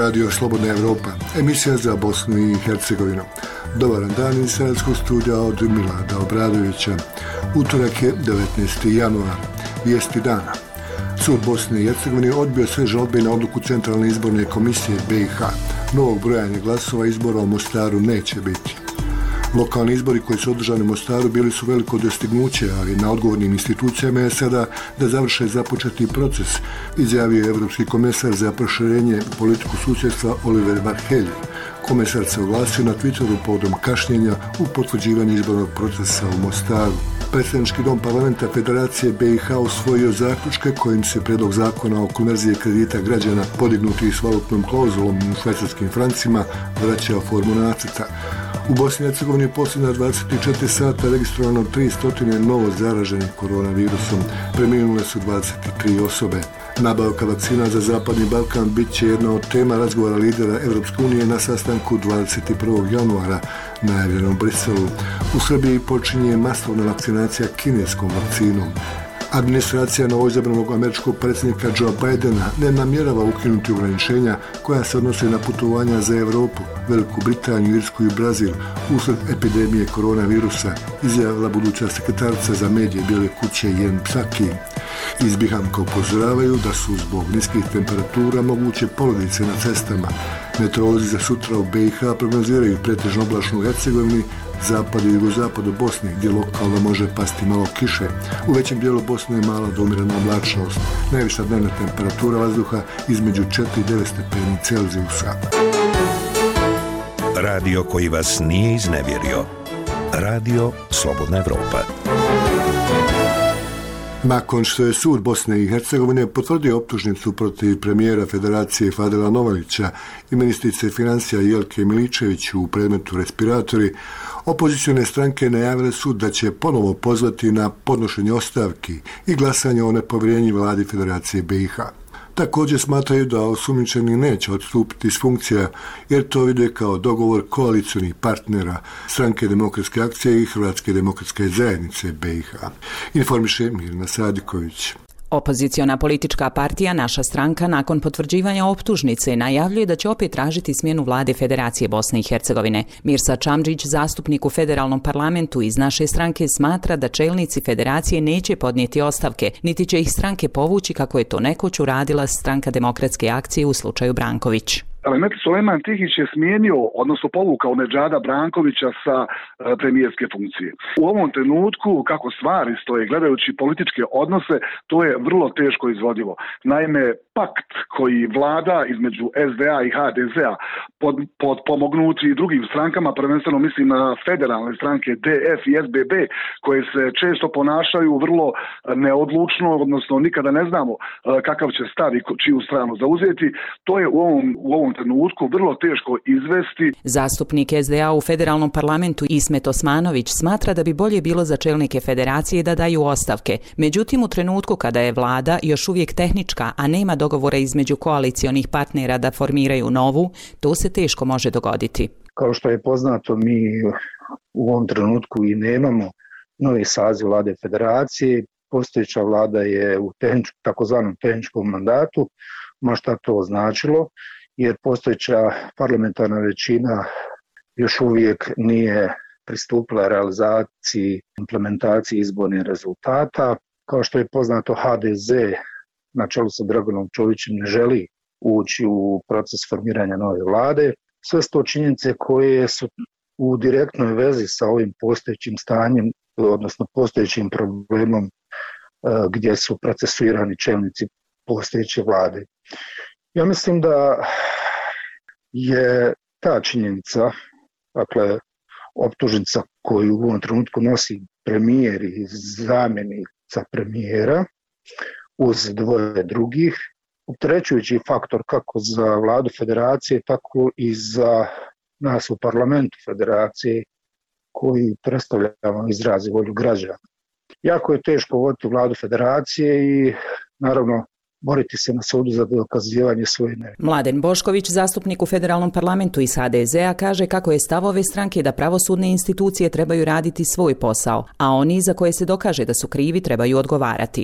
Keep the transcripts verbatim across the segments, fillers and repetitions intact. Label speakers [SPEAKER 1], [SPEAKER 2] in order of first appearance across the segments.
[SPEAKER 1] Radio Slobodna Evropa, emisija za Bosnu i Hercegovinu. Dobar dan iz Sarajevskog studija od Milada Obradovića. Utorak je devetnaesti januar. Vijesti dana. Sud Bosne i Hercegovine odbio sve žalbe na odluku Centralne izborne komisije B i H. Novog brojanja glasova izbora u Mostaru neće biti. Lokalni izbori koji su održani u Mostaru bili su veliko dostignuće, ali na odgovornim institucijama je sada da završe započeti proces, izjavio je Evropski komesar za proširenje politiku susjedstva Oliver Varhelyi. Komesar se oglasio na Twitteru povodom kašnjenja u potvrđivanju izbornog procesa u Mostaru. Predstavnički dom parlamenta Federacije B i H usvojio zaključke kojim se prijedlog zakona o konverziji kredita građana podignuti s valutnom klauzulom u švajcarskim francima vraća u formu nacrta. U Bosni i Hercegovini je posljednja dvadeset četiri sata registrovano tristo novo zaraženih koronavirusom. Preminule su dvadeset tri osobe. Nabavka vakcina za Zapadni Balkan bit će jedna od tema razgovora lidera Evropske unije na sastanku dvadeset prvog januara najavljenom u Briselu. U Srbiji počinje masovna vakcinacija kineskom vakcinom. Administracija novoizabranog američkog predsjednika Joe Bidena ne namjerava ukinuti ograničenja koja se odnose na putovanja za Europu, Veliku Britaniju, Irsku i Brazil usred epidemije koronavirusa, izjavila buduća sekretarica za medije Bijele kuće Jen Psaki. Iz Bihamka upozoravaju da su zbog niskih temperatura moguće poledice na cestama. Meteorolozi za sutra u B i H prognoziraju pretežno oblačno u Hercegovini, zapadu i jugozapadu Bosne, gdje lokalno može pasti malo kiše. U većem dijelu Bosne je mala do umjerena oblačnost. Najviša dnevna temperatura vazduha između četiri i devet stepeni Celzijusa.
[SPEAKER 2] Radio koji vas nije iznevjerio. Radio Slobodna Evropa.
[SPEAKER 1] Nakon što je sud Bosne i Hercegovine potvrdio optužnicu protiv premijera Federacije Fadila Novavića i ministrice financija Jelke Miličević u predmetu respiratori, opozicione stranke najavile su da će ponovo pozvati na podnošenje ostavki i glasanje o nepovjerenju vladi Federacije B i H. Također smatraju da osumnjičeni neće odstupiti s funkcija jer to vide kao dogovor koalicionih partnera Stranke demokratske akcije i Hrvatske demokratske zajednice B i H. Informiše Mirna Sadiković.
[SPEAKER 3] Opoziciona politička partija Naša stranka nakon potvrđivanja optužnice najavljuje da će opet tražiti smjenu vlade Federacije Bosne i Hercegovine. Mirsa Čamdžić, zastupnik u federalnom parlamentu iz Naše stranke, smatra da čelnici Federacije neće podnijeti ostavke, niti će ih stranke povući kako je to nekoć uradila Stranka demokratske akcije u slučaju Branković.
[SPEAKER 4] Mete Sulejman Tihić je smijenio, odnosno povukao Nedžada Brankovića sa e, premijerske funkcije. U ovom trenutku, kako stvari stoje, gledajući političke odnose, to je vrlo teško izvodivo. Naime, pakt koji vlada između S D A i H D Z-a pod, pod pomognuti drugim strankama, prvenstveno mislim na federalne stranke D F i S B B, koje se često ponašaju vrlo neodlučno, odnosno nikada ne znamo kakav će stav i čiju stranu zauzeti, to je u ovom, u ovom trenutku vrlo teško izvesti.
[SPEAKER 3] Zastupnik S D A u federalnom parlamentu Ismet Osmanović smatra da bi bolje bilo za čelnike Federacije da daju ostavke. Međutim, u trenutku kada je vlada još uvijek tehnička, a nema dogovora između koalicionih partnera da formiraju novu, to se teško može dogoditi.
[SPEAKER 5] Kao što je poznato, mi u ovom trenutku i nemamo novi saziv vlade Federacije. Postojeća vlada je u tehnič, takozvanom tehničkom mandatu, ma šta to značilo, jer postojeća parlamentarna većina još uvijek nije pristupila realizaciji, implementaciji izbornih rezultata. Kao što je poznato, H D Z na čelu sa Draganom Čovićem ne želi ući u proces formiranja nove vlade. Sve su to činjenice koje su u direktnoj vezi sa ovim postojećim stanjem, odnosno postojećim problemom gdje su procesuirani čelnici postojeće vlade. Ja mislim da je ta činjenica, dakle, optužnica koju u ovom trenutku nosi premijer i zamjenica premijera uz dvoje drugih, opterećujući faktor kako za vladu Federacije, tako i za nas u parlamentu Federacije koji predstavljamo izrazi volju građana. Jako je teško voditi vladu Federacije i naravno boriti se na sudu za dokazivanje svoje nevine.
[SPEAKER 3] Mladen Bošković, zastupnik u federalnom parlamentu iz H D Z-a, kaže kako je stav ove stranke da pravosudne institucije trebaju raditi svoj posao, a oni za koje se dokaže da su krivi trebaju odgovarati.
[SPEAKER 6] U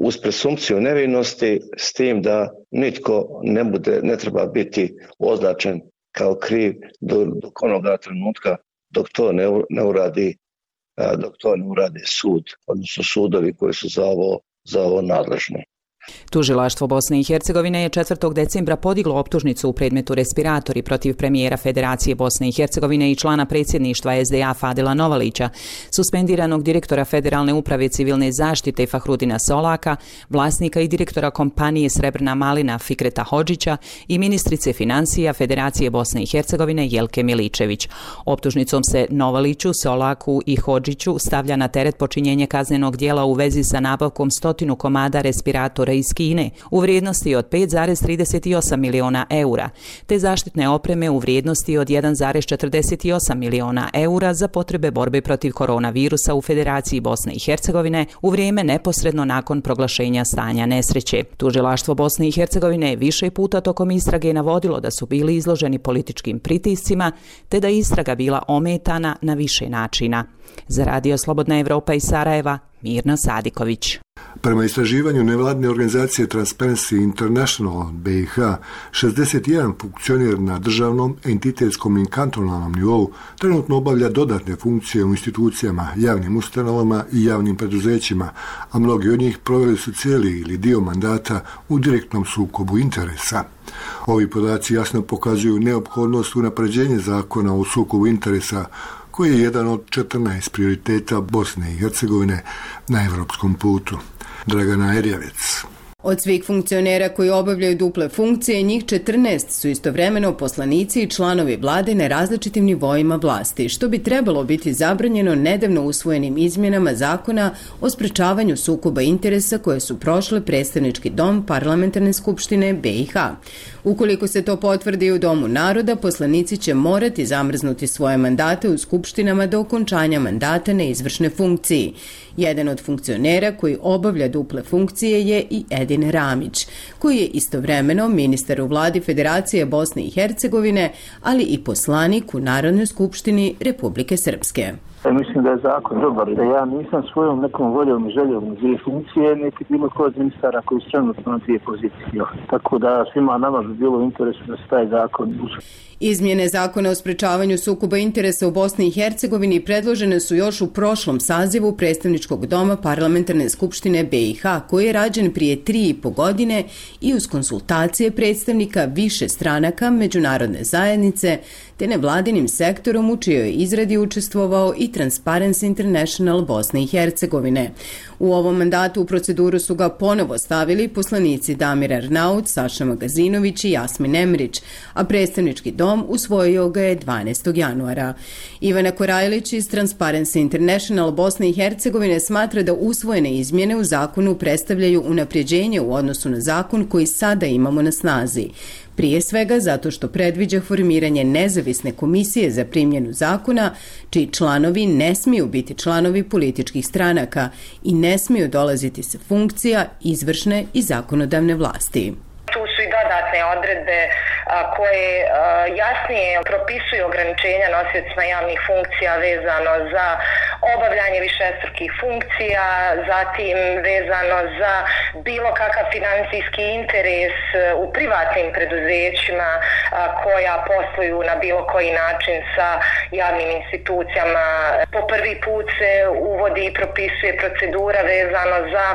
[SPEAKER 6] uz presumpciju nevinosti, s tim da nitko ne bude, ne treba biti označen kao kriv do, dok onoga trenutka dok to ne, ne uradi dok to ne uradi sud, odnosno sudovi koji su za ovo, za ovo nadležni.
[SPEAKER 3] Tužilaštvo Bosne i Hercegovine je četvrtog decembra podiglo optužnicu u predmetu respiratori protiv premijera Federacije Bosne i Hercegovine i člana predsjedništva S D A Fadila Novalića, suspendiranog direktora Federalne uprave civilne zaštite Fahrudina Solaka, vlasnika i direktora kompanije Srebrna malina Fikreta Hodžića i ministrice financija Federacije Bosne i Hercegovine Jelke Miličević. Optužnicom se Novaliću, Solaku i Hodžiću stavlja na teret počinjenje kaznenog dijela u vezi sa nabavkom stotinu komada respiratora iz Kine u vrijednosti od pet zarez trideset osam miliona eura, te zaštitne opreme u vrijednosti od jedan zarez četrdeset osam miliona eura za potrebe borbe protiv koronavirusa u Federaciji Bosne i Hercegovine u vrijeme neposredno nakon proglašenja stanja nesreće. Tužilaštvo Bosne i Hercegovine je više puta tokom istrage navodilo da su bili izloženi političkim pritiscima, te da je istraga bila ometana na više načina. Za Radio Slobodna Evropa iz Sarajeva, Mirna Sadiković.
[SPEAKER 1] Prema istraživanju nevladine organizacije Transparency International B i H, šezdeset jedan funkcioner na državnom, entitetskom i kantonalnom nivou trenutno obavlja dodatne funkcije u institucijama, javnim ustanovama i javnim preduzećima, a mnogi od njih proveli su cijeli ili dio mandata u direktnom sukobu interesa. Ovi podaci jasno pokazuju neophodnost unapređenja zakona o sukobu interesa, koji je jedan od četrnaest prioriteta Bosne i Hercegovine na evropskom putu. Dragana Erjavec.
[SPEAKER 7] Od svih funkcionera koji obavljaju duple funkcije, njih četrnaest su istovremeno poslanici i članovi vlade na različitim nivoima vlasti, što bi trebalo biti zabranjeno nedavno usvojenim izmjenama zakona o sprečavanju sukoba interesa koje su prošle predstavnički dom Parlamentarne skupštine B i H. Ukoliko se to potvrdi u Domu naroda, poslanici će morati zamrznuti svoje mandate u skupštinama do okončanja mandata na izvršne funkciji. Jedan od funkcionera koji obavlja duple funkcije je i Edin Ramić, koji je istovremeno ministar u vladi Federacije Bosne i Hercegovine, ali i poslanik u Narodnoj skupštini Republike Srpske.
[SPEAKER 8] Ja mislim da je zakon dobar, da ja nisam svojom nekom voljom i željom dvije funkcije, niti bilo ko od ministara koji su trenutno na dvije pozicije. Tako da svima nama bi bilo u interesu da se taj zakon usvoji.
[SPEAKER 7] Izmjene zakona o sprečavanju sukoba interesa u Bosni i Hercegovini predložene su još u prošlom sazivu predstavničkog doma Parlamentarne skupštine B i H, koji je rađen prije tri i po godine i uz konsultacije predstavnika više stranaka međunarodne zajednice, te nevladinim sektorom u čijoj izradi učestvovao i Transparency International Bosne i Hercegovine. U ovom mandatu u proceduru su ga ponovo stavili poslanici Damir Arnaut, Saša Magazinović i Jasmin Emrić, a predstavnički dom usvojio ga je dvanaestog januara. Ivana Korajlić iz Transparency International Bosne i Hercegovine smatra da usvojene izmjene u zakonu predstavljaju unapređenje u odnosu na zakon koji sada imamo na snazi. Prije svega zato što predviđa formiranje nezavisne komisije za primjenu zakona, čiji članovi ne smiju biti članovi političkih stranaka i ne smiju dolaziti sa funkcija izvršne i zakonodavne vlasti.
[SPEAKER 9] Tu su i dodatne odredbe koje jasnije propisuju ograničenja nosiocima javnih funkcija vezano za obavljanje višestrukih funkcija, zatim vezano za bilo kakav financijski interes u privatnim preduzećima koja posluju na bilo koji način sa javnim institucijama. Po prvi put se uvodi i propisuje procedura vezano za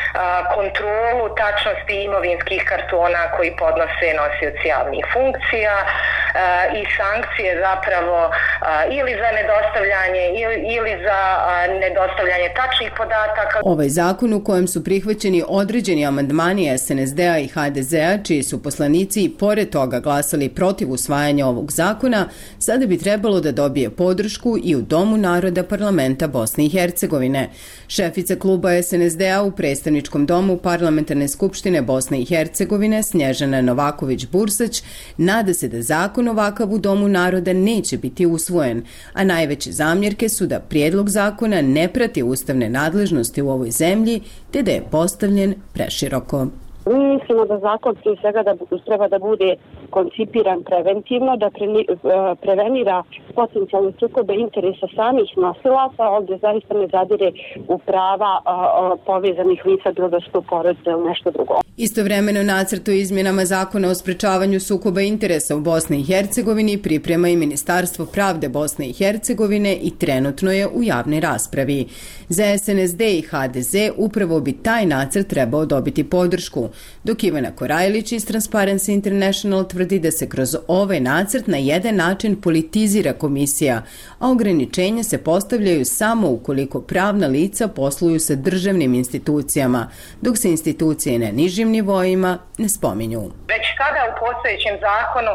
[SPEAKER 9] kontrolu tačnosti imovinskih kartona koji podnose nosioci javnih funkcija i sankcije zapravo ili za nedostavljanje ili za nedostavljanje tačnih podataka.
[SPEAKER 7] Ovaj zakon u kojem su prihvaćeni određeni amandmani S N S D-a i H D Z-a, čiji su poslanici i pored toga glasali protiv usvajanja ovog zakona, sada bi trebalo da dobije podršku i u Domu naroda Parlamenta Bosne i Hercegovine. Šefica kluba S N S D-a u predstavničkom domu Parlamentarne skupštine Bosne i Hercegovine Snježana Novaković-Bursać nada se da zakon ovakav u Domu naroda neće biti usvojen, a najveće zamjerke su da prijedlog zakona ne prati ustavne nadležnosti u ovoj zemlji, te da je postavljen preširoko.
[SPEAKER 10] Mi mislimo da zakon prije svega da treba da bude koncipiran preventivno, da pre, prevenira potencijalne sukobe interesa samih nosilaca, ovdje zaista ne zadire u prava a, a, povezanih lica, bilo da su to porodice ili nešto drugo.
[SPEAKER 7] Istovremeno nacrt o izmjenama zakona o sprečavanju sukoba interesa u Bosni i Hercegovini priprema i Ministarstvo pravde Bosne i Hercegovine i trenutno je u javnoj raspravi. Za S N S D i H D Z upravo bi taj nacrt trebao dobiti podršku, dok Ivana Korajlić iz Transparency International tvrdi da se kroz ovaj nacrt na jedan način politizira komisija, a ograničenja se postavljaju samo ukoliko pravna lica posluju sa državnim institucijama, dok se institucije na nižim nivoima ne spominju.
[SPEAKER 9] Već sada u postojećem zakonu e,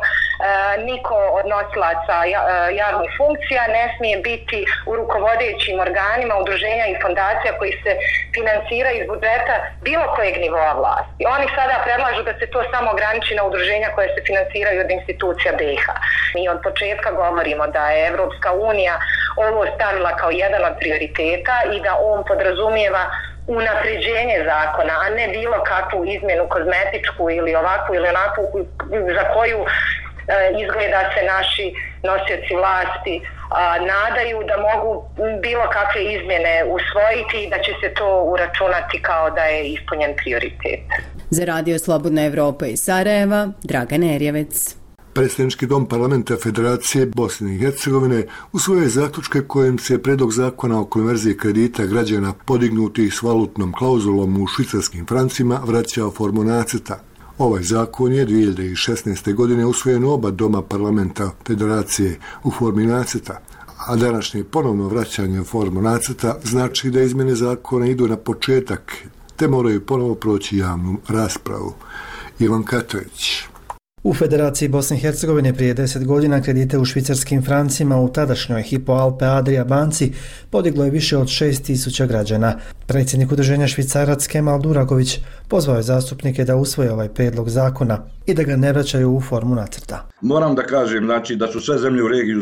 [SPEAKER 9] niko od nosilaca javnih funkcija ne smije biti u rukovodećim organima udruženja i fondacija koji se finansiraju iz budžeta bilo kojeg nivoa vlasti. Oni sada predlažu da se to samo ograniči na udruženja koje se finansiraju od institucija B i H. Mi od početka govorimo da je Evropska unija ovo stavila kao jedan od prioriteta i da on podrazumijeva unapređenje zakona, a ne bilo kakvu izmjenu kozmetičku ili ovakvu ili onakvu za koju e, izgleda se naši nosioci vlasti a, nadaju da mogu bilo kakve izmjene usvojiti i da će se to uračunati kao da je ispunjen prioritet.
[SPEAKER 7] Za Radio Slobodna Evropa iz Sarajeva, Dragana Erjevec.
[SPEAKER 1] Predstavnički dom parlamenta Federacije Bosne i Hercegovine usvojio je zaključke kojim se predlog zakona o konverziji kredita građana podignutih s valutnom klauzulom u švicarskim francima vraća u formu nacrta. Ovaj zakon je dvije hiljade šesnaeste. godine usvojen u oba doma parlamenta Federacije u formi nacrta, a današnje ponovno vraćanje u formu nacrta znači da izmjene zakona idu na početak, te moraju ponovo proći javnu raspravu. Ivan Katović.
[SPEAKER 11] U Federaciji Bosne i Hercegovine prije deset godina kredite u švicarskim francima u tadašnjoj Hypo Alpe Adria banci podiglo je više od šest tisuća građana. Predsjednik udruženja Švicarac Kemal Duragović pozvao je zastupnike da usvoje ovaj prijedlog zakona i da ga ne vraćaju u formu nacrta.
[SPEAKER 12] Moram da kažem znači, da su sve zemlje u regiji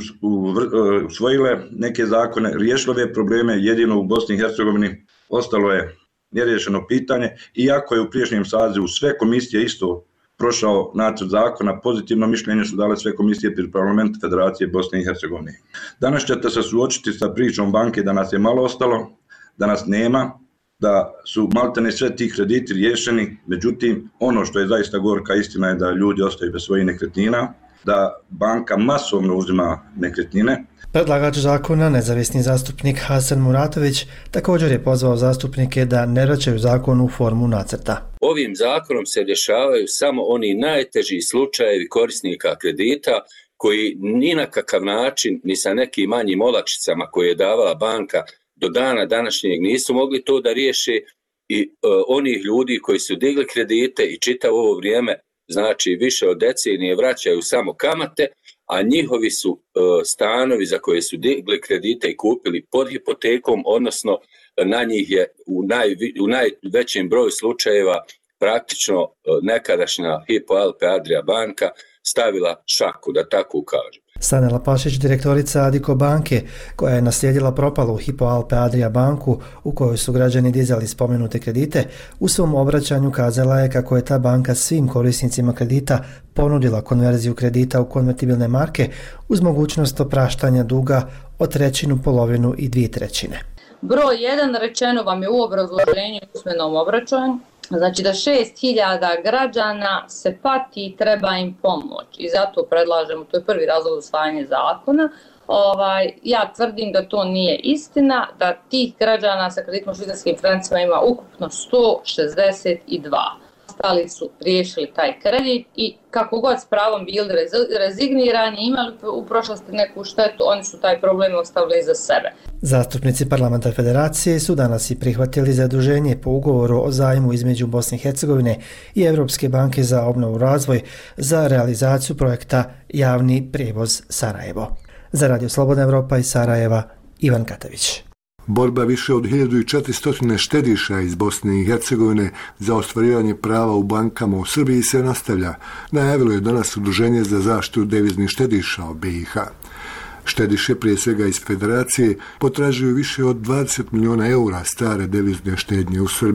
[SPEAKER 12] usvojile neke zakone, riješile ove probleme, jedino u Bosni i Hercegovini ostalo je neriješeno pitanje, iako je u prijašnjem sazivu sve komisije isto prošao nacrt zakona, pozitivno mišljenje su dale sve komisije pri parlamentu Federacije Bosne i Hercegovine. Danas ćete se suočiti sa pričom banke da nas je malo ostalo, da nas nema, da su maltene sve ti krediti riješeni, međutim ono što je zaista gorka istina je da ljudi ostaju bez svojih nekretnina, da banka masovno uzima nekretnine.
[SPEAKER 11] Predlagač zakona, nezavisni zastupnik Hasan Muratović, također je pozvao zastupnike da ne vraćaju zakon u formu nacrta.
[SPEAKER 13] Ovim zakonom se rješavaju samo oni najteži slučajevi korisnika kredita koji ni na kakav način, ni sa nekim manjim olakšicama koje je davala banka do dana današnjeg nisu mogli to da riješe i e, onih ljudi koji su digli kredite i čitavo ovo vrijeme, znači više od decenije vraćaju samo kamate, a njihovi su e, stanovi za koje su digli kredite i kupili pod hipotekom, odnosno na njih je u, naj, u najvećem broju slučajeva praktično e, nekadašnja Hypo Alpe Adria banka stavila šaku, da tako kažem.
[SPEAKER 11] Sanela Pašić, direktorica Adiko banke, koja je naslijedila propalu Hypo Alpe Adria banku u kojoj su građani dizali spomenute kredite, u svom obraćanju kazala je kako je ta banka svim korisnicima kredita ponudila konverziju kredita u konvertibilne marke uz mogućnost opraštanja duga od trećinu, polovinu i dvije trećine.
[SPEAKER 14] Broj jedan rečeno vam je u obrazloženju i usmenom obraćanju. Znači da šest hiljada građana se pati i treba im pomoć i zato predlažemo, to je prvi razlog za usvajanje zakona. Ovaj, ja tvrdim da to nije istina, da tih građana sa kreditom švicarskim francima ima ukupno sto šezdeset dva. Ostali su riješili taj kredit i kako god s pravom bili rezignirani, imali u prošlosti neku štetu, oni su taj problem ostavili za sebe.
[SPEAKER 11] Zastupnici parlamenta Federacije su danas i prihvatili zaduženje po ugovoru o zajmu između Bosne i Hercegovine i Evropske banke za obnovu i razvoj za realizaciju projekta Javni prijevoz Sarajevo. Za Radio Slobodna Evropa iz Sarajeva, Ivan Katavić.
[SPEAKER 1] Borba više od hiljadu četiristo štediša iz Bosne i Hercegovine za ostvarivanje prava u bankama u Srbiji se nastavlja. Najavilo je danas Udruženje za zaštitu deviznih štediša u B i H. Štediše, prije svega iz Federacije, potražuju više od dvadeset miliona eura stare devizne štednje u Srbiji.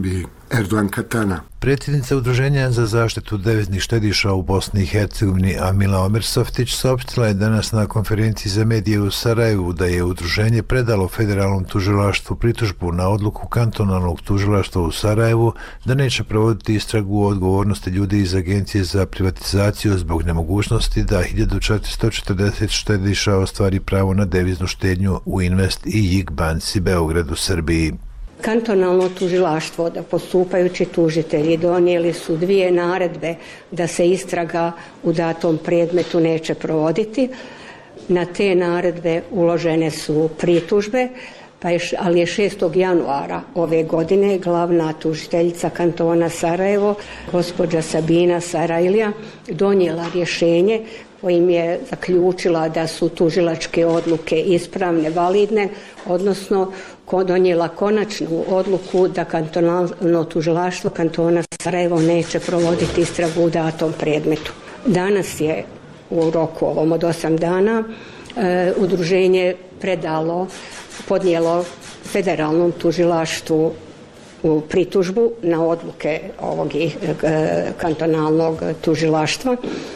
[SPEAKER 1] Erdogan Katana.
[SPEAKER 15] Predsjednica Udruženja za zaštitu deviznih štediša u Bosni i Hercegovini Amila Omersoftić saopštila je danas na konferenciji za medije u Sarajevu da je udruženje predalo federalnom tužilaštvu pritužbu na odluku kantonalnog tužilaštva u Sarajevu da neće provoditi istragu o odgovornosti ljudi iz Agencije za privatizaciju zbog nemogućnosti da hiljadu četiristo četrdeset štediša ostvari pravo na deviznu štednju u Invest i J I K banci Beograd u Srbiji.
[SPEAKER 16] Kantonalno tužilaštvo, da postupajući tužitelji donijeli su dvije naredbe da se istraga u datom predmetu neće provoditi. Na te naredbe uložene su pritužbe, pa je, ali je šestog januara ove godine glavna tužiteljica kantona Sarajevo, gospođa Sabina Sarajlija, donijela rješenje kojim je zaključila da su tužilačke odluke ispravne, validne, odnosno donijela konačnu odluku da kantonalno tužilaštvo kantona Sarajevo neće provoditi istragu u datom predmetu. Danas je u roku ovom od osam dana e, udruženje predalo, podnijelo federalnom tužilaštvu u pritužbu na odluke ovog e, kantonalnog tužilaštva,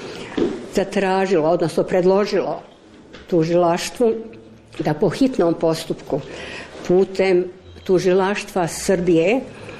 [SPEAKER 16] zatražilo, odnosno predložilo tužilaštvu da po hitnom postupku putem tužilaštva Srbije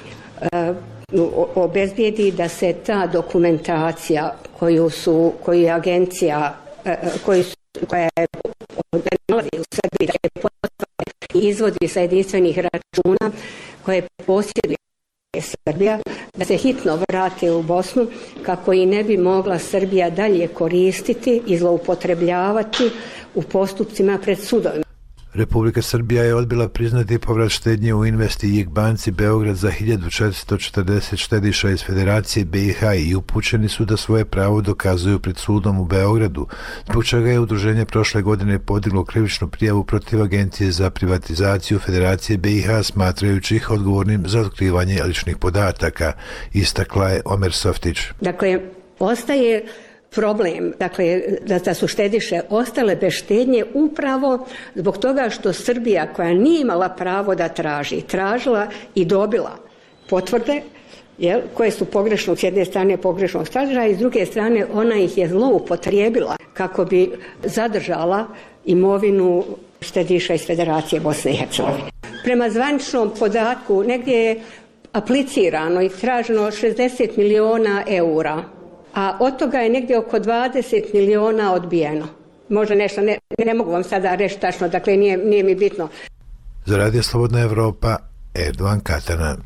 [SPEAKER 16] e, obezbijedi da se ta dokumentacija koju su, koju je agencija e, koju su, koja je nalazi u Srbiji, da je potvrđena i izvodi sa jedinstvenih računa koje posjeduje Srbija, da se hitno vrate u Bosnu kako i ne bi mogla Srbija dalje koristiti i zloupotrebljavati u postupcima pred sudovima.
[SPEAKER 15] Republika Srbija je odbila priznati povrat štednje u Invest i J I K banci Beograd za hiljadu četiristo četrdeset štediša iz Federacije B i H i upućeni su da svoje pravo dokazuju pred sudom u Beogradu, zbog čega je udruženje prošle godine podiglo krivičnu prijavu protiv Agencije za privatizaciju Federacije B i H smatrajući ih odgovornim za otkrivanje ličnih podataka, istakla je Omersoftić.
[SPEAKER 16] Dakle, ostaje problem, dakle, da, da su štediše ostale bez štednje upravo zbog toga što Srbija, koja nije imala pravo da traži, tražila i dobila potvrde, jel, koje su pogrešnog, s jedne strane pogrešnog sadržaja i s druge strane ona ih je zloupotrijebila kako bi zadržala imovinu štediša iz Federacije Bosne i Hercegovine. Prema zvaničnom podatku negdje je aplicirano i traženo šezdeset miliona eura, a od toga je negdje oko dvadeset miliona odbijeno. Možda nešto, ne, ne mogu vam sada reći tačno, dakle nije, nije mi bitno.
[SPEAKER 15] Za Radio Slobodna Evropa, Erdogan Katana.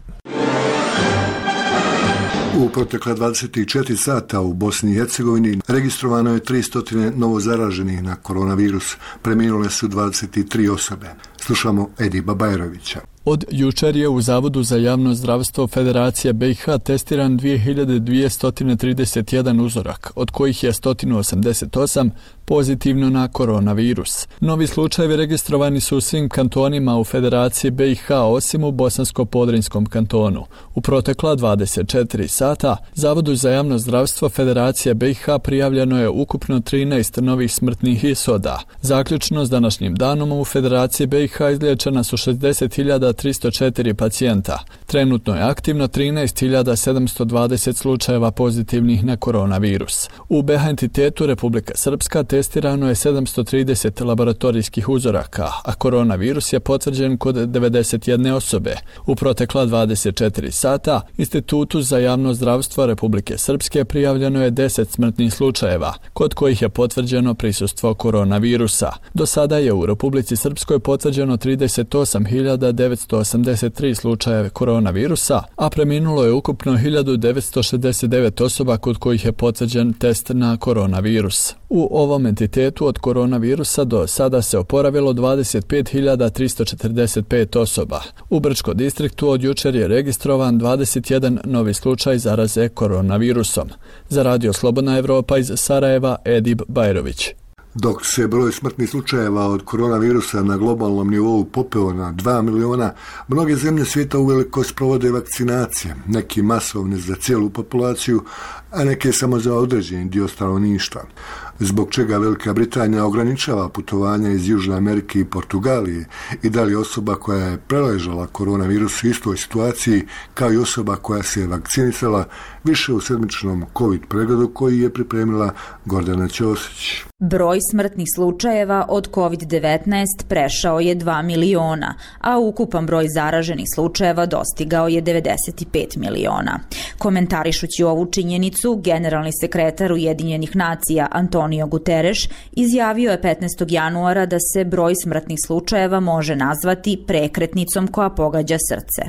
[SPEAKER 1] U protekla dvadeset četiri sata u Bosni i Hercegovini registrovano je tristo novozaraženih na koronavirus. Preminule su dvadeset tri osobe. Slušamo Ediba Bajrovića.
[SPEAKER 17] Od jučer je u Zavodu za javno zdravstvo Federacije B i H testiran dvije hiljade dvjesto trideset jedan uzorak, od kojih je sto osamdeset osam pozitivno na koronavirus. Novi slučajevi registrovani su u svim kantonima u Federaciji B i H osim u Bosansko-Podrinjskom kantonu. U protekla dvadeset četiri sata Zavodu za javno zdravstvo Federacije B i H prijavljeno je ukupno trinaest novih smrtnih ishoda. Zaključno s današnjim danom u Federaciji B i H izliječena su šezdeset hiljada tristo četiri pacijenta. Trenutno je aktivno trinaest hiljada sedamsto dvadeset slučajeva pozitivnih na koronavirus. U B H entitetu Republika Srpska testirano je sedamsto trideset laboratorijskih uzoraka, a koronavirus je potvrđen kod devedeset jedne osobe. U protekla dvadeset četiri sata Institutu za javno zdravstvo Republike Srpske prijavljeno je deset smrtnih slučajeva, kod kojih je potvrđeno prisustvo koronavirusa. Do sada je u Republici Srpskoj potvrđeno trideset osam hiljada devetsto osamdeset tri slučajeve koronavirusa, a preminulo je ukupno hiljadu devetsto šezdeset devet osoba kod kojih je potvrđen test na koronavirus. U ovom entitetu od koronavirusa do sada se oporavilo dvadeset pet hiljada tristo četrdeset pet osoba. U Brčko distriktu od jučer je registrovan dvadeset jedan novi slučaj zaraze koronavirusom. Za Radio Slobodna Evropa iz Sarajeva, Edib Bajrović.
[SPEAKER 1] Dok se broj smrtnih slučajeva od koronavirusa na globalnom nivou popeo na dva miliona, mnoge zemlje svijeta uveliko sprovode vakcinacije, neki masovne za cijelu populaciju, a neke samo za određeni dio stanovništva. Zbog čega Velika Britanija ograničava putovanja iz Južne Amerike i Portugalije i da li osoba koja je preležala koronavirus u istoj situaciji kao i osoba koja se je vakcinisala, više u sedmičnom COVID pregledu koji je pripremila Gordana Ćosić.
[SPEAKER 18] Broj smrtnih slučajeva od kovid devetnaest prešao je dva miliona, a ukupan broj zaraženih slučajeva dostigao je devedeset pet miliona. Komentarišući ovu činjenicu, generalni sekretar Ujedinjenih nacija Antonio Guterres izjavio je petnaestog januara da se broj smrtnih slučajeva može nazvati prekretnicom koja pogađa srce.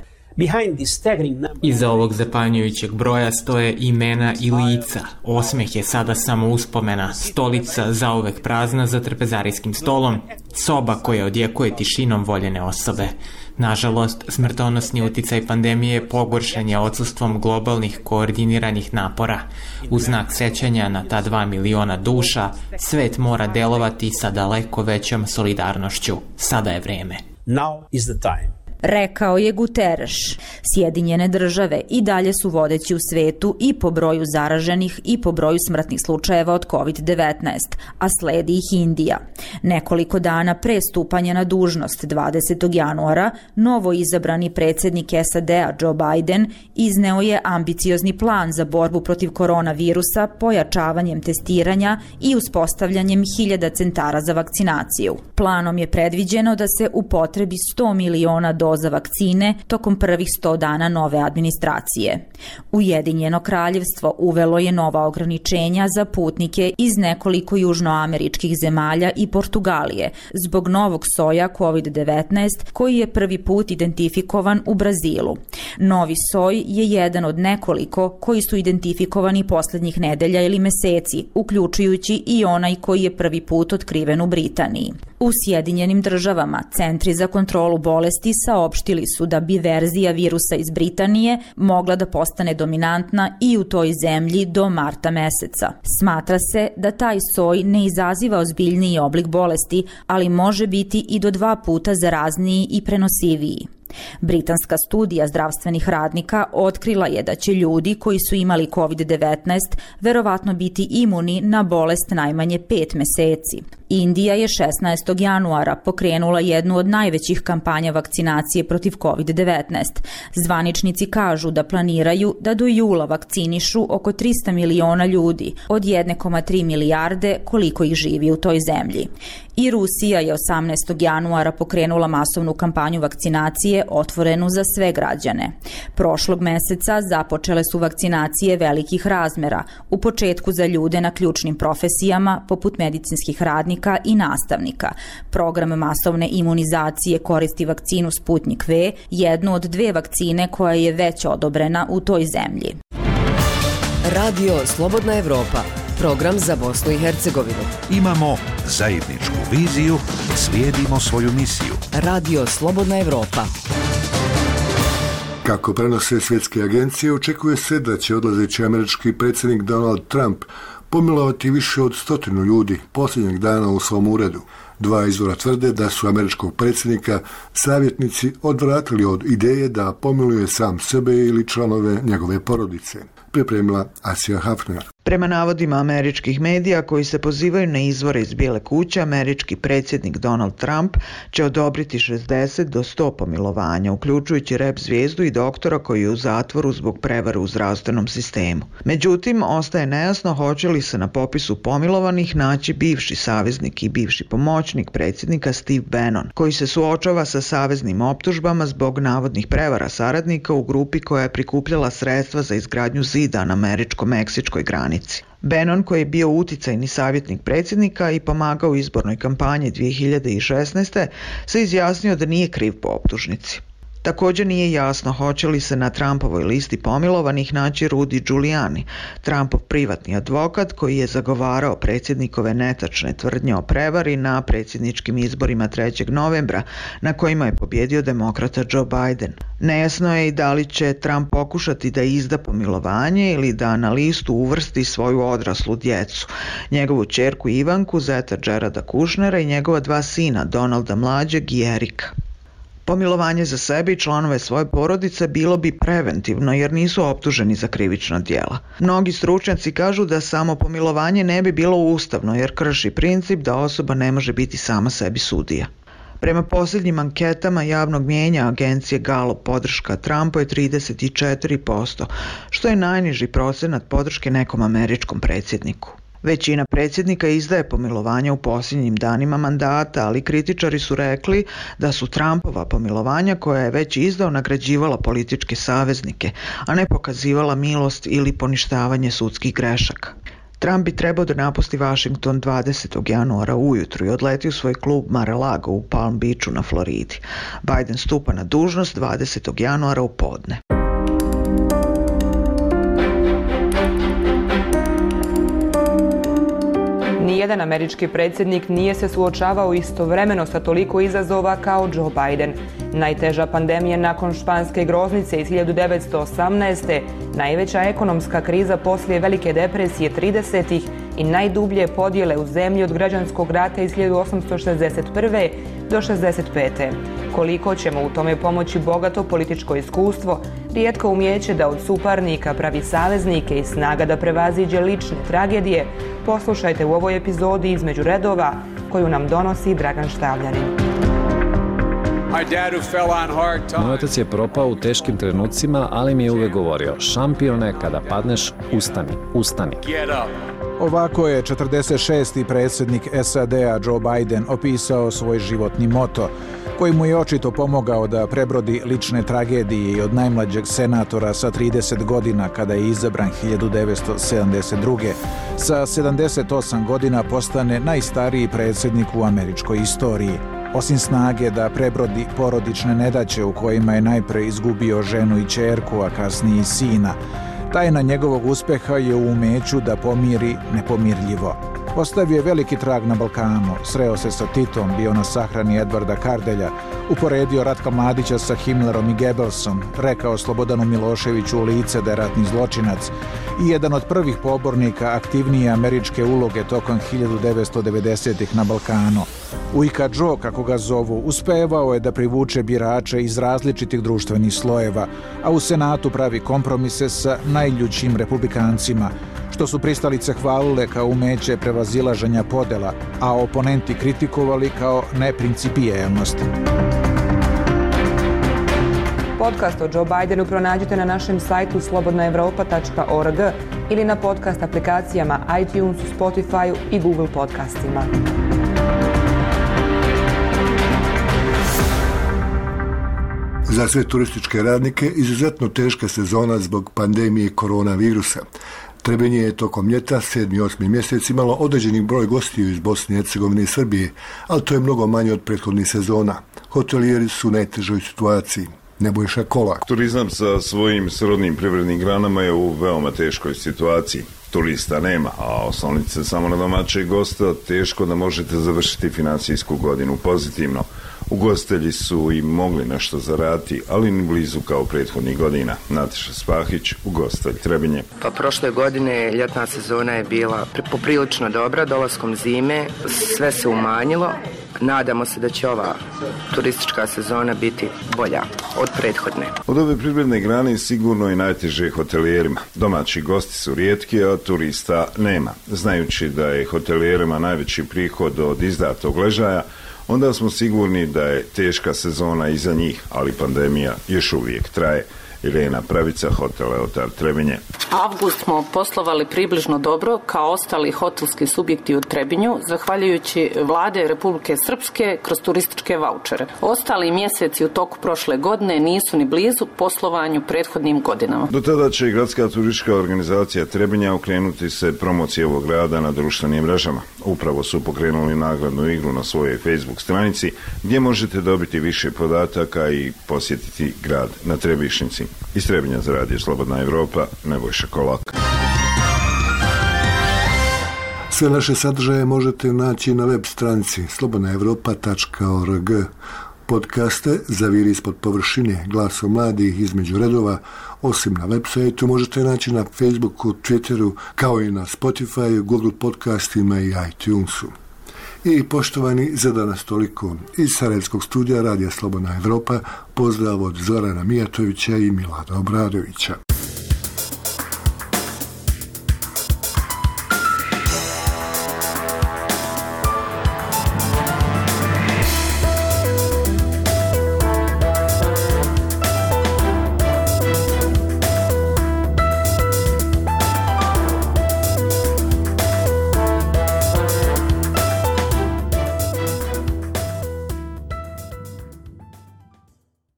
[SPEAKER 19] Iza ovog zapanjujućeg broja stoje imena i lica. Osmeh je sada samo uspomena, stolica zauvek prazna za trpezarijskim stolom, soba koja odjekuje tišinom voljene osobe. Nažalost, smrtonosni uticaj pandemije pogoršan je odsustvom globalnih koordiniranih napora. U znak sećanja na ta dva miliona duša, svet mora delovati sa daleko većom solidarnošću. Sada je vreme.
[SPEAKER 18] Now is the time. Rekao je Guterres. Sjedinjene države i dalje su vodeći u svetu i po broju zaraženih i po broju smrtnih slučajeva od kovid devetnaest, a sledi ih Indija. Nekoliko dana pre stupanja na dužnost dvadesetog januara, novo izabrani predsjednik S A D-a Joe Biden izneo je ambiciozni plan za borbu protiv koronavirusa pojačavanjem testiranja i uspostavljanjem hiljada centara za vakcinaciju. Planom je predviđeno da se upotrebi sto miliona doza doza vakcine tokom prvih sto dana nove administracije. Ujedinjeno kraljevstvo uvelo je nova ograničenja za putnike iz nekoliko južnoameričkih zemalja i Portugalije zbog novog soja kovid devetnaest koji je prvi put identifikovan u Brazilu. Novi soj je jedan od nekoliko koji su identifikovani poslednjih nedelja ili meseci, uključujući i onaj koji je prvi put otkriven u Britaniji. U Sjedinjenim državama centri za kontrolu bolesti saopštili su da bi verzija virusa iz Britanije mogla da postane dominantna i u toj zemlji do marta meseca. Smatra se da taj soj ne izaziva ozbiljniji oblik bolesti, ali može biti i do dva puta zarazniji i prenosiviji. Britanska studija zdravstvenih radnika otkrila je da će ljudi koji su imali kovid devetnaest verovatno biti imuni na bolest najmanje pet meseci. Indija je šesnaestog januara pokrenula jednu od najvećih kampanja vakcinacije protiv kovid devetnaest. Zvaničnici kažu da planiraju da do jula vakcinišu oko trista miliona ljudi od jedne zarez tri milijarde koliko ih živi u toj zemlji. I Rusija je osamnaestog januara pokrenula masovnu kampanju vakcinacije otvorenu za sve građane. Prošlog meseca započele su vakcinacije velikih razmera, u početku za ljude na ključnim profesijama poput medicinskih radnika i nastavnika. Program masovne imunizacije koristi vakcinu Sputnik V, jednu od dve vakcine koja je već odobrena u toj zemlji.
[SPEAKER 20] Radio Slobodna Evropa, program za Bosnu i Hercegovinu.
[SPEAKER 2] Imamo zajedničku viziju, slijedimo svoju misiju.
[SPEAKER 20] Radio Slobodna Evropa.
[SPEAKER 1] Kako prenose svjetske agencije, očekuje se da će odlazeći američki predsjednik Donald Trump pomilovati više od stotinu ljudi posljednjeg dana u svom uredu. Dva izvora tvrde da su američkog predsjednika savjetnici odvratili od ideje da pomiluje sam sebe ili članove njegove porodice. Pripremila Asija Hafner.
[SPEAKER 21] Prema navodima američkih medija koji se pozivaju na izvore iz Bijele kuće, američki predsjednik Donald Trump će odobriti šezdeset do sto pomilovanja, uključujući rep zvijezdu i doktora koji je u zatvoru zbog prevare u zdravstvenom sistemu. Međutim, ostaje nejasno hoće li se na popisu pomilovanih naći bivši saveznik i bivši pomoćnik predsjednika Steve Bannon, koji se suočava sa saveznim optužbama zbog navodnih prevara saradnika u grupi koja je prikupljala sredstva za izgradnju zida na američko-meksičkoj granici. Bannon, koji je bio uticajni savjetnik predsjednika i pomagao u izbornoj kampanji dvije hiljade šesnaeste. se izjasnio da nije kriv po optužnici. Također nije jasno hoće li se na Trumpovoj listi pomilovanih naći Rudy Giuliani, Trumpov privatni advokat koji je zagovarao predsjednikove netačne tvrdnje o prevari na predsjedničkim izborima trećeg novembra na kojima je pobjedio demokrata Joe Biden. Nejasno je i da li će Trump pokušati da izda pomilovanje ili da na listu uvrsti svoju odraslu djecu, njegovu ćerku Ivanku, zeta Jareda Kushnera i njegova dva sina, Donalda mlađeg i Erika. Pomilovanje za sebe i članove svoje porodice bilo bi preventivno jer nisu optuženi za krivična djela. Mnogi stručnjaci kažu da samo pomilovanje ne bi bilo ustavno jer krši princip da osoba ne može biti sama sebi sudija. Prema posljednjim anketama javnog mijenja agencije Gallup podrška Trumpu je trideset četiri posto, što je najniži procenat podrške nekom američkom predsjedniku. Većina predsjednika izdaje pomilovanja u posljednjim danima mandata, ali kritičari su rekli da su Trumpova pomilovanja koja je već izdao nagrađivala političke saveznike, a ne pokazivala milost ili poništavanje sudskih grešaka. Trump bi trebao da napusti Washington dvadesetog januara ujutru i odleti u svoj klub Mar-a-Lago u Palm Beachu na Floridi. Biden stupa na dužnost dvadesetog januara u podne.
[SPEAKER 4] Nijedan američki predsjednik nije se suočavao istovremeno sa toliko izazova kao Joe Biden. Najteža pandemija nakon španske groznice iz hiljadu devetsto osamnaeste, najveća ekonomska kriza poslije Velike depresije tridesetih i najdublje podjele u zemlji od građanskog rata iz hiljadu osamsto šezdeset prve do šezdeset pete. Koliko ćemo u tome pomoći bogato političko iskustvo, rijetko umijeće da od suparnika pravi saveznike i snaga da prevaziđe lične tragedije, poslušajte u ovoj epizodi Između redova koju nam donosi Dragan Štavljanin.
[SPEAKER 22] Moj otac je propao u teškim trenucima, ali mi je uvijek govorio: šampione, kada padneš, ustani, ustani.
[SPEAKER 23] Ovako je četrdeset šesti predsjednik S A D-a Joe Biden opisao svoj životni moto, koji mu je očito pomogao da prebrodi lične tragedije i od najmlađeg senatora sa trideset godina kada je izabran hiljadu devetsto sedamdeset druge sa sedamdeset osam godina postane najstariji predsjednik u američkoj istoriji. Osim snage da prebrodi porodične nedaće u kojima je najpre izgubio ženu i ćerku, a kasnije i sina, tajna njegovog uspeha je u umeću da pomiri nepomirljivo. Ostavio je veliki trag na Balkanu, sreo se sa Titom, bio na sahrani Edvarda Kardelja, uporedio Ratka Mladića sa Himmlerom i Goebbelsom, rekao Slobodanu Miloševiću u lice da je ratni zločinac i jedan od prvih pobornika aktivnije američke uloge tokom hiljadu devetsto devedesetih na Balkanu. Ujka Joe, kako ga zovu, uspevao je da privuče birače iz različitih društvenih slojeva, a u Senatu pravi kompromise sa najljućim republikancima, što su pristalice hvalile kao umeće prevazilaženja podela, a oponenti kritikovali kao neprincipijelnost.
[SPEAKER 4] Podcast o Joe Bidenu pronađite na našem sajtu slobodna evropa tačka org ili na podcast aplikacijama iTunesu, Spotifyu i Google podcastima.
[SPEAKER 1] Za sve turističke radnike izuzetno teška sezona zbog pandemije koronavirusa. Trebinje je tokom ljeta, sedmi i osmi mjesec, imalo određeni broj gostiju iz Bosne i Hercegovine i Srbije, ali to je mnogo manje od prethodnih sezona. Hotelijeri su u najtežoj situaciji. Nebojša Kolak.
[SPEAKER 24] Turizam sa svojim srodnim privrednim granama je u veoma teškoj situaciji. Turista nema, a osloniti se samo na domaće gosta, teško da možete završiti financijsku godinu pozitivno. Ugostitelji su i mogli nešto zaraditi, ali ni blizu kao prethodnih godina. Nataša Spahić, ugostitelj Trebinje.
[SPEAKER 25] Pa prošle godine ljetna sezona je bila poprilično dobra, dolaskom zime sve se umanjilo. Nadamo se da će ova turistička sezona biti bolja od prethodne.
[SPEAKER 24] Od ove privredne grane sigurno i najteže hotelijerima. Domaći gosti su rijetki, a turista nema. Znajući da je hotelijerima najveći prihod od izdatog ležaja, onda smo sigurni da je teška sezona iza njih, ali pandemija još uvijek traje. Irena Pravica, hotel Leotar Trebinje.
[SPEAKER 26] Avgust smo poslovali približno dobro kao ostali hotelski subjekti u Trebinju, zahvaljujući vlade Republike Srpske kroz turističke vaučere. Ostali mjeseci u toku prošle godine nisu ni blizu poslovanju prethodnim godinama.
[SPEAKER 24] Do tada će gradska turistička organizacija Trebinja okrenuti se promociji ovog rada na društvenim mrežama. Upravo su pokrenuli nagradnu igru na svojoj Facebook stranici gdje možete dobiti više podataka i posjetiti grad na Trebišnici. Iz Trebinja za radio Slobodna Evropa, Nebojša Kolak.
[SPEAKER 1] Sve naše sadržaje možete naći na web stranici slobodna evropa tačka org. Podcaste Zaviri ispod površine, Glasom mladih, Između redova, osim na web sajtu, možete naći na Facebooku, Twitteru, kao i na Spotify, Google podcastima i iTunesu. I poštovani, za danas toliko. Iz Sarajevskog studija Radija Slobodna Evropa pozdrav od Zorana Mijatovića i Milada Obradovića.